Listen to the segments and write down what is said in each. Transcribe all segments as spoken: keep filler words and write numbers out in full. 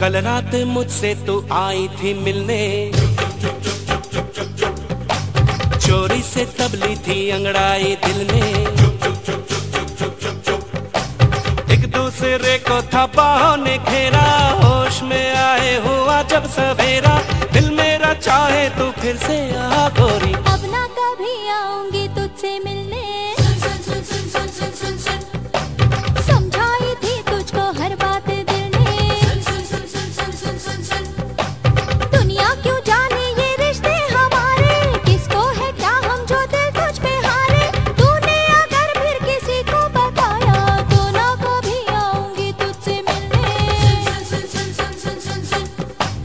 कल रात मुझसे तू आई थी मिलने, चोरी से तबली थी अंगड़ाई दिल ने। एक दूसरे को था बाहों ने घेरा, होश में आए हुआ जब सवेरा। दिल मेरा चाहे तू फिर से आ गोरी, अब ना कभी आऊंगी तुझसे मिलने। सुन सुन सुन सुन सुन सुन सुन सुन समझाई थी तुझको हर बात दिल ने। सुन सुन सुन सुन सुन सुन सुन सुन दुनिया क्यों जाने ये रिश्ते हमारे, किसको है क्या हम जो दिल तुझ पे हारे। तूने अगर फिर किसी को बताया तो ना कभी आऊंगी तुझसे मिलने। सुन सुन सुन सुन सुन सुन सुन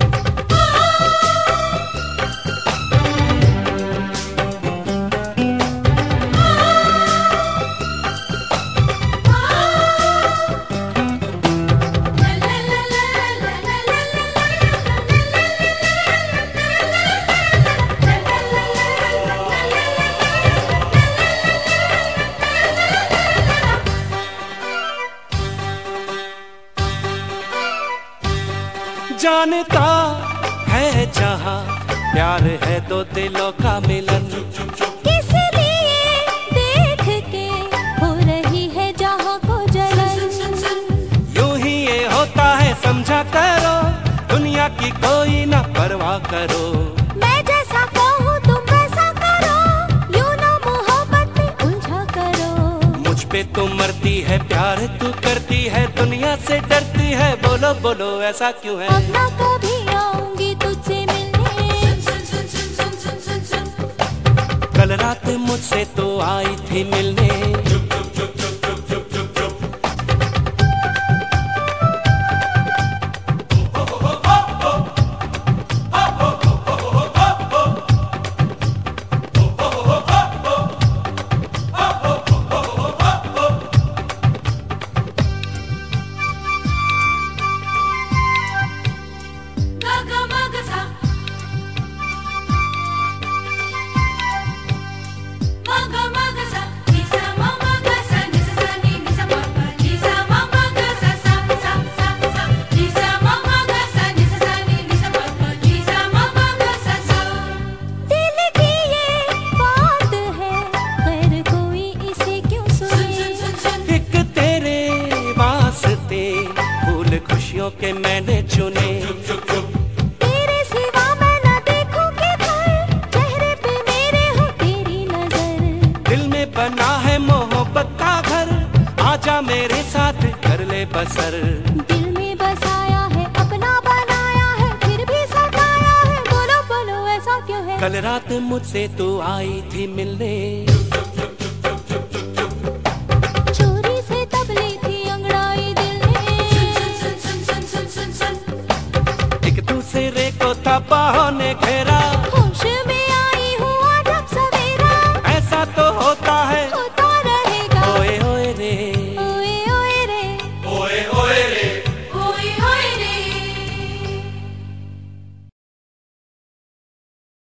जानता है जहाँ प्यार है दो दिलों का मिलन। किस लिए देख के हो रही है जहाँ को जलन। यूं ही ये होता है समझा करो, दुनिया की कोई ना परवाह करो। मैं जैसा कहूँ तुम वैसा करो, यूं ना मोहब्बत में उलझा करो। मुझ पे तू मरती है प्यार तू करती है, दुनिया से डरती है। बोलो बोलो ऐसा क्यों है? अब ना कभी आऊंगी तुझसे मिलने। सुन सुन सुन सुन सुन सुन सुन कल रात मुझसे तो आई थी मिलने। खुशियों के मैंने चुने, तेरे सिवा मैं न देखूं किधर, चेहरे पे मेरे हो तेरी नजर। दिल में बना है मोहब्बत का घर, आजा मेरे साथ कर ले बसर। दिल में बसाया है अपना बनाया है, फिर भी सताया है। बोलो बोलो ऐसा क्यों है? कल रात मुझसे तू आई थी मिलने, चोरी से तबली थी अंगड़ाई दिल ने। एक दूसरे को था बाहों ने घेरा, होश में